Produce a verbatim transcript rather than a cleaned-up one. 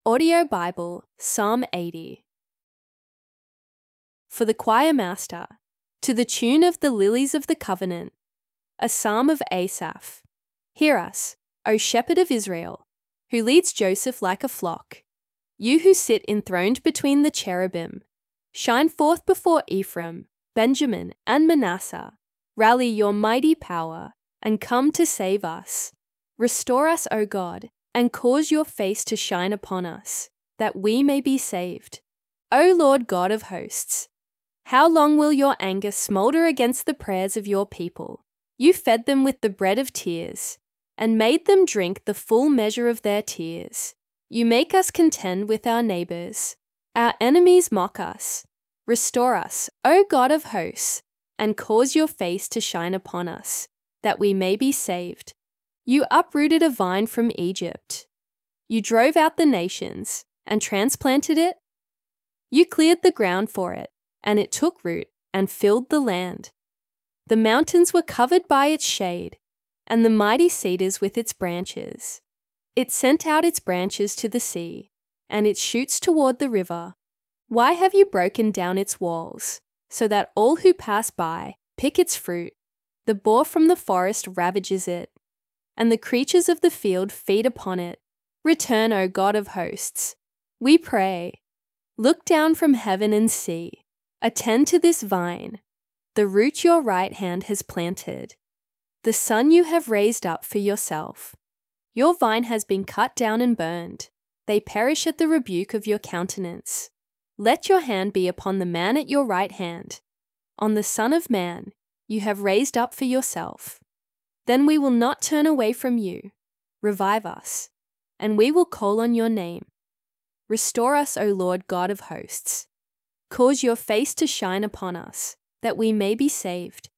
Audio Bible, Psalm eighty. For the choir master, to the tune of the Lilies of the Covenant, a psalm of Asaph. Hear us, O shepherd of Israel, who leads Joseph like a flock. You who sit enthroned between the cherubim, shine forth before Ephraim, Benjamin, and Manasseh. Rally your mighty power, and come to save us. Restore us, O God, and cause your face to shine upon us, that we may be saved. O Lord God of hosts, how long will your anger smoulder against the prayers of your people? You fed them with the bread of tears, and made them drink the full measure of their tears. You make us contend with our neighbours. Our enemies mock us. Restore us, O God of hosts, and cause your face to shine upon us, that we may be saved. You uprooted a vine from Egypt. You drove out the nations and transplanted it. You cleared the ground for it, and it took root and filled the land. The mountains were covered by its shade, and the mighty cedars with its branches. It sent out its branches to the sea, and its shoots toward the river. Why have you broken down its walls, so that all who pass by pick its fruit? The boar from the forest ravages it, and the creatures of the field feed upon it. Return, O God of hosts, we pray. Look down from heaven and see. Attend to this vine, the root your right hand has planted, the son you have raised up for yourself. Your vine has been cut down and burned. They perish at the rebuke of your countenance. Let your hand be upon the man at your right hand, on the Son of Man you have raised up for yourself. Then we will not turn away from you. Revive us, and we will call on your name. Restore us, O Lord God of hosts. Cause your face to shine upon us, that we may be saved.